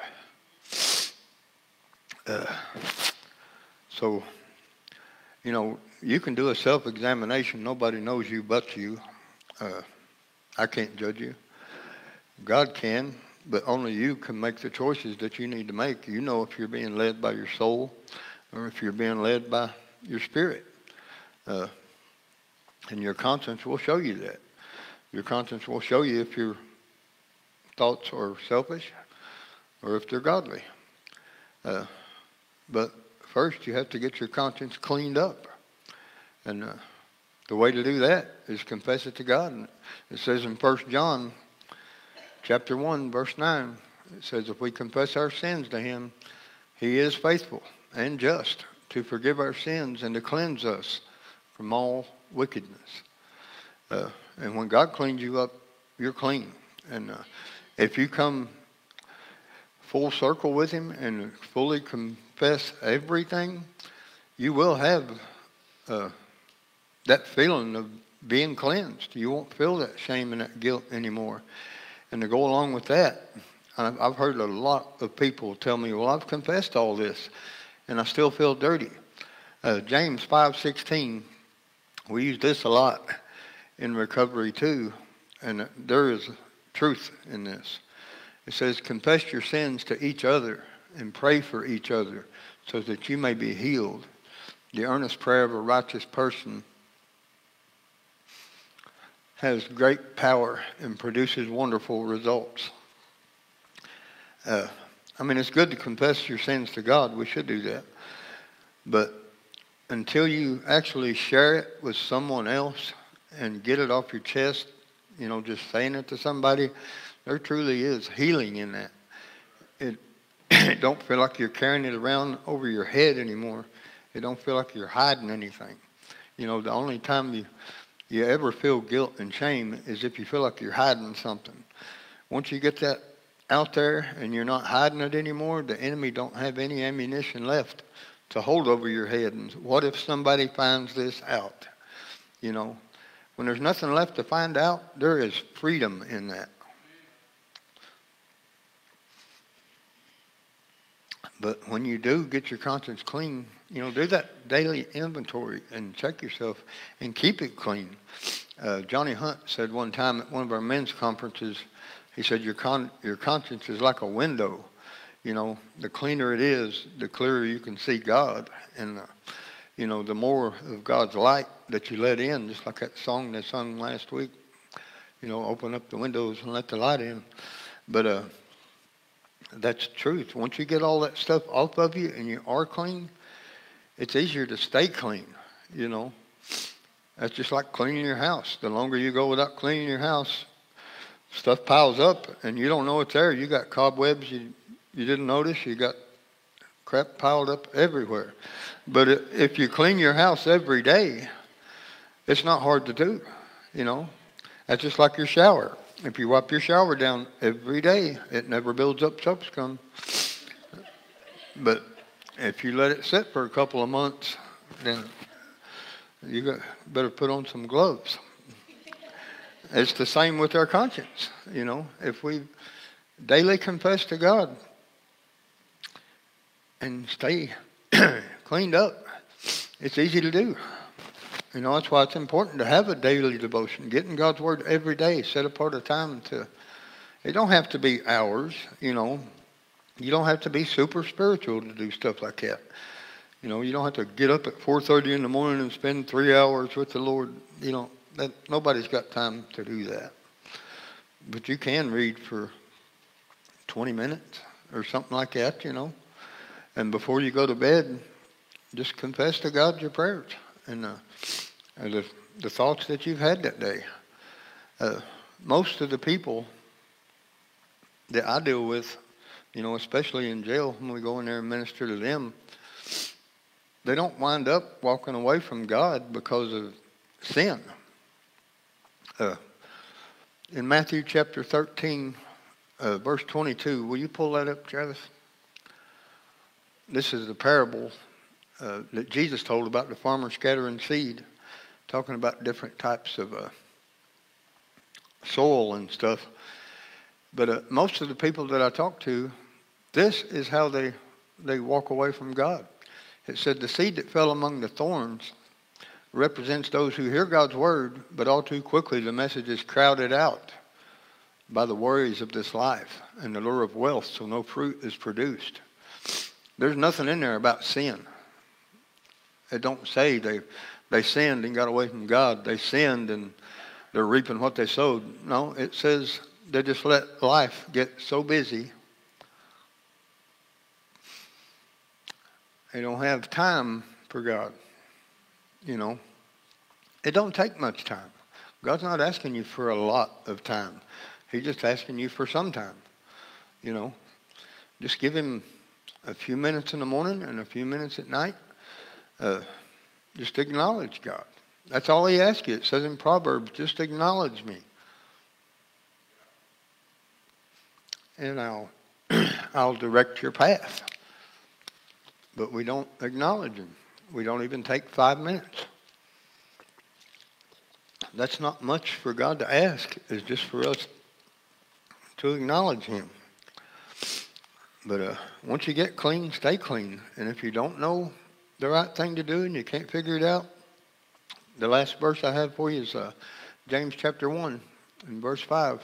Uh, so, you know, you can do a self-examination. Nobody knows you but you. Uh, I can't judge you. God can, but only you can make the choices that you need to make. You know if you're being led by your soul or if you're being led by your spirit. Uh, and your conscience will show you that. Your conscience will show you if your thoughts are selfish or if they're godly. Uh, but first you have to get your conscience cleaned up. And uh, the way to do that is confess it to God. And it says in First John chapter one, verse nine, it says, if we confess our sins to Him, He is faithful and just to forgive our sins and to cleanse us from all wickedness. Uh, and when God cleans you up, you're clean. And uh, if you come full circle with Him and fully confess everything, you will have uh, that feeling of being cleansed. You won't feel that shame and that guilt anymore. And to go along with that, I've heard a lot of people tell me, well, I've confessed all this and I still feel dirty. Uh, James five sixteen, we use this a lot in recovery too, and there is truth in this. It says, confess your sins to each other and pray for each other so that you may be healed. The earnest prayer of a righteous person has great power and produces wonderful results. Uh, I mean, it's good to confess your sins to God. We should do that. But until you actually share it with someone else and get it off your chest, you know, just saying it to somebody, there truly is healing in that. It, it don't feel like you're carrying it around over your head anymore. It don't feel like you're hiding anything. You know, the only time you, you ever feel guilt and shame is if you feel like you're hiding something. Once you get that out there and you're not hiding it anymore, the enemy don't have any ammunition left to hold over your head. And what if somebody finds this out? You know, when there's nothing left to find out, there is freedom in that. But when you do get your conscience clean, you know, do that daily inventory and check yourself and keep it clean. Uh, Johnny Hunt said one time at one of our men's conferences, he said, your con- your conscience is like a window. You know, the cleaner it is, the clearer you can see God. And, uh, you know, the more of God's light that you let in, just like that song they sung last week, you know, open up the windows and let the light in. But uh, that's the truth. Once you get all that stuff off of you and you are clean, it's easier to stay clean, you know. That's just like cleaning your house. The longer you go without cleaning your house, stuff piles up and you don't know it's there. You got cobwebs you you didn't notice. You got crap piled up everywhere. But if you clean your house every day, it's not hard to do, you know. That's just like your shower. If you wipe your shower down every day, it never builds up soap scum. But if you let it sit for a couple of months, then you got, better put on some gloves. It's the same with our conscience. You know, if we daily confess to God and stay cleaned up, it's easy to do. You know, that's why it's important to have a daily devotion. Get in God's Word every day. Set apart a time to, it don't have to be hours, you know. You don't have to be super spiritual to do stuff like that. You know, you don't have to get up at four thirty in the morning and spend three hours with the Lord. You know, that, nobody's got time to do that. But you can read for twenty minutes or something like that, you know. And before you go to bed, just confess to God your prayers and, uh, and the, the thoughts that you've had that day. Uh, most of the people that I deal with, you know, especially in jail, when we go in there and minister to them, they don't wind up walking away from God because of sin. Uh, in Matthew chapter thirteen, uh, verse twenty-two, will you pull that up, Travis? This is the parable uh, that Jesus told about the farmer scattering seed, talking about different types of uh, soil and stuff. But uh, most of the people that I talk to, this is how they they walk away from God. It said the seed that fell among the thorns represents those who hear God's word, but all too quickly the message is crowded out by the worries of this life and the lure of wealth, so no fruit is produced. There's nothing in there about sin. It don't say they they sinned and got away from God. They sinned and they're reaping what they sowed. No, it says they just let life get so busy they don't have time for God. You know, it don't take much time. God's not asking you for a lot of time. He's just asking you for some time. You know, just give him a few minutes in the morning and a few minutes at night. Uh, just acknowledge God. That's all he asks you. It says in Proverbs, just acknowledge me. And I'll, I'll direct your path. But we don't acknowledge him. We don't even take five minutes. That's not much for God to ask. It's just for us to acknowledge him. But uh, once you get clean, stay clean. And if you don't know the right thing to do and you can't figure it out, the last verse I have for you is uh, James chapter one and verse five.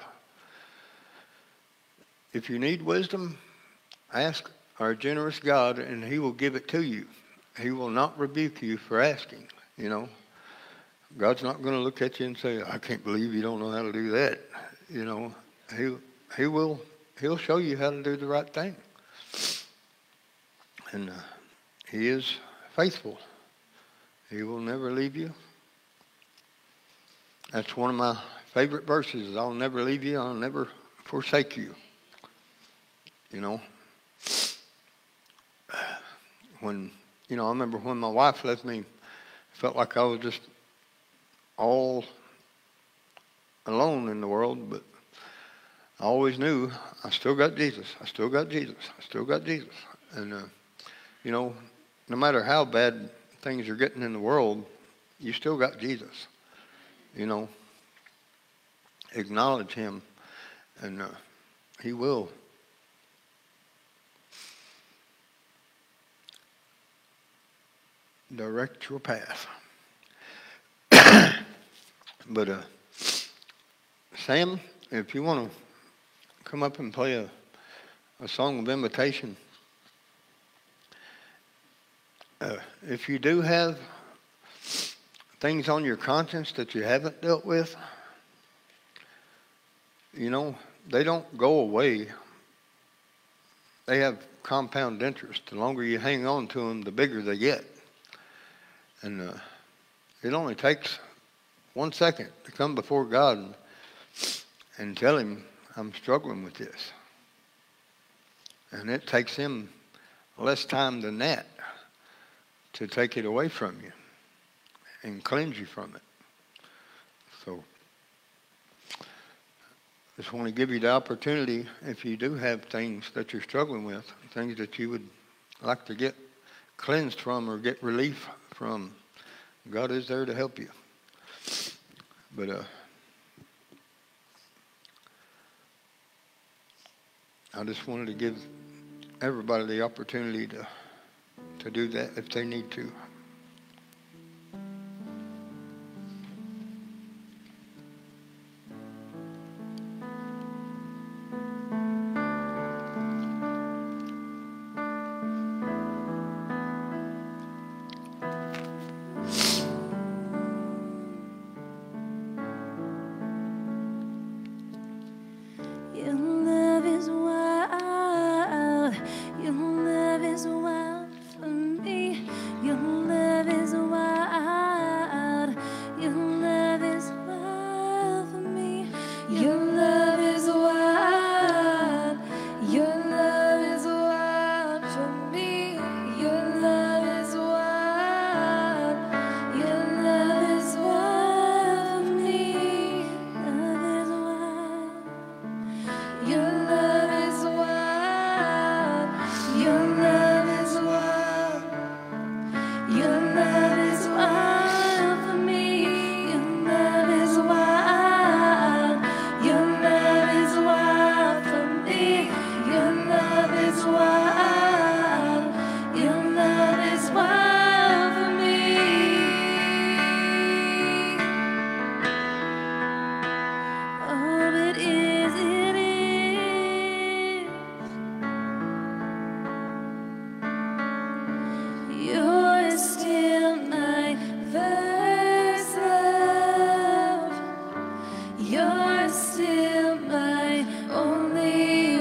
If you need wisdom, ask our generous God and he will give it to you. He will not rebuke you for asking, you know. God's not going to look at you and say, I can't believe you don't know how to do that. You know, he, he will, he'll show you how to do the right thing. And uh, he is faithful. He will never leave you. That's one of my favorite verses. I'll never leave you. I'll never forsake you. You know, when, you know, I remember when my wife left me, it felt like I was just all alone in the world, but I always knew I still got Jesus. I still got Jesus. I still got Jesus. And, uh, you know, no matter how bad things are getting in the world, you still got Jesus. You know, acknowledge him, and uh, he will. Direct your path. But uh, Sam, if you want to come up and play a, a song of invitation, uh, if you do have things on your conscience that you haven't dealt with, you know, they don't go away. They have compound interest. The longer you hang on to them, the bigger they get. And uh, it only takes one second to come before God and, and tell him, I'm struggling with this. And it takes him less time than that to take it away from you and cleanse you from it. So I just want to give you the opportunity, if you do have things that you're struggling with, things that you would like to get cleansed from or get relief from, God is there to help you. But uh, I just wanted to give everybody the opportunity to to do that if they need to. Your love is wild. Your love is wild for me. Your love is wild. Your love is wild for me. Your love is wild. Your love is wild for me. Your love is wild. Your love is wild for me. Love is wild. Your love is wild. Your love is wild. Your love is wild for me. Your love is wild. Your love is wild for me. Your love is wild. Your love is wild for me. Oh, it is, it is. You're still my first love. You're still my only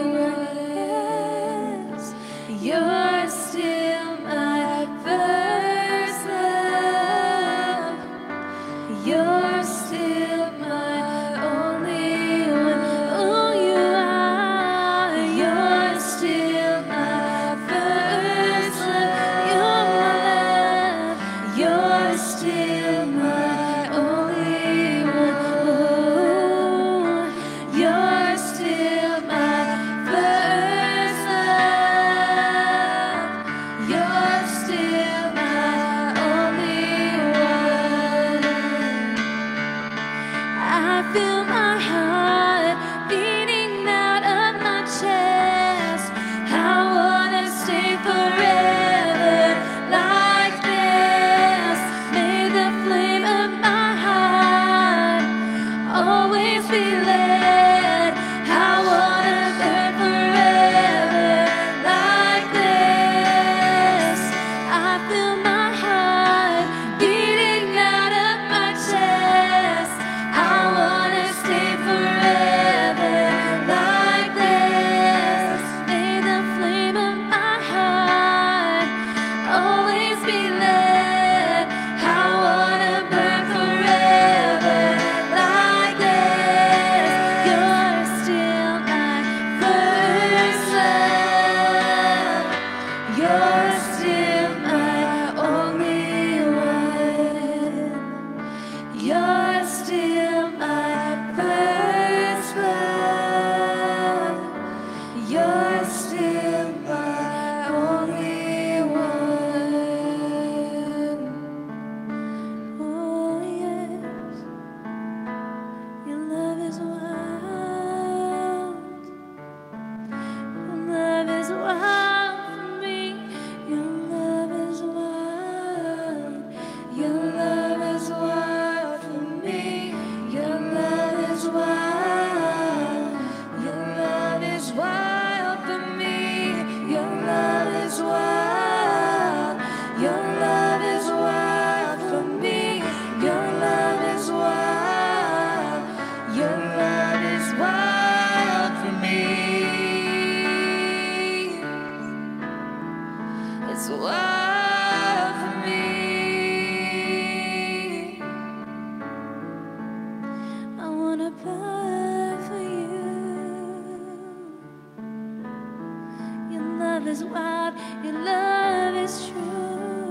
one. You're still my first love. You're still my only one. Oh, you are. You're still my first love. You're my love. You're still my only one. Oh, you're still my first love. You're still my only one. I feel my heart beating out of my chest. I wanna stay forever like this. May the flame of my heart always be lit. I wanna burn forever like this. I feel my heart beating out of my chest. I wanna stay forever like this. May the flame of my heart always be lit. I wanna burn forever like this. You're still my first love. You're still my only one. You're still my first love. You're still my only one. Oh, yes. Your love is wild. Your love is wild for me. Your love is wild. Your love is wild for me. Your love is wild. Your love is wild for me. Your love is wild. Your love is wild for me. Your love is wild. Your love is wild for me. It's wild for me. I wanna burn for you. Your love is wild. Your love is true.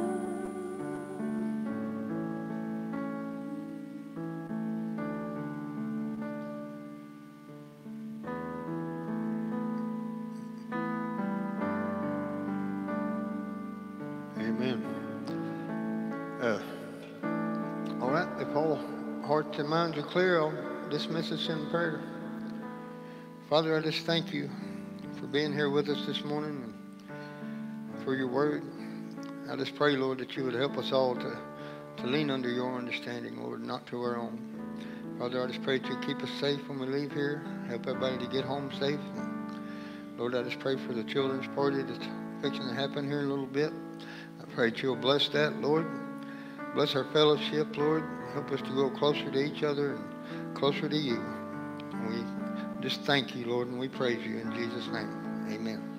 Amen. Uh, all right, if all hearts and minds are clear, I'll dismiss us in prayer. Father, I just thank you for being here with us this morning and for your word. I just pray, Lord, that you would help us all to, to lean under your understanding, Lord, not to our own. Father, I just pray that you keep us safe when we leave here. Help everybody to get home safe. And Lord, I just pray for the children's party that's fixing to happen here in a little bit. I pray that you'll bless that, Lord. Bless our fellowship, Lord. Help us to grow closer to each other and closer to you. And we just thank you, Lord, and we praise you in Jesus' name. Amen.